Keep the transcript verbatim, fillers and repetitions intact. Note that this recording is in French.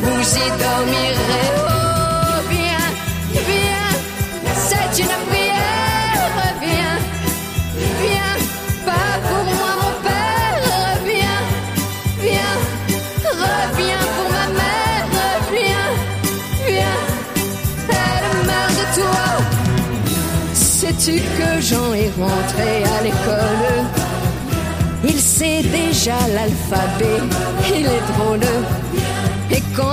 vous y dormirez. Oh, viens, viens, c'est une prière. Viens, viens, pas pour moi mon père. Viens, viens, reviens pour ma mère. Viens, viens, elle meurt de toi. Sais-tu que Jean est rentré à l'école? Il sait déjà l'alphabet, il est drôle. Et quand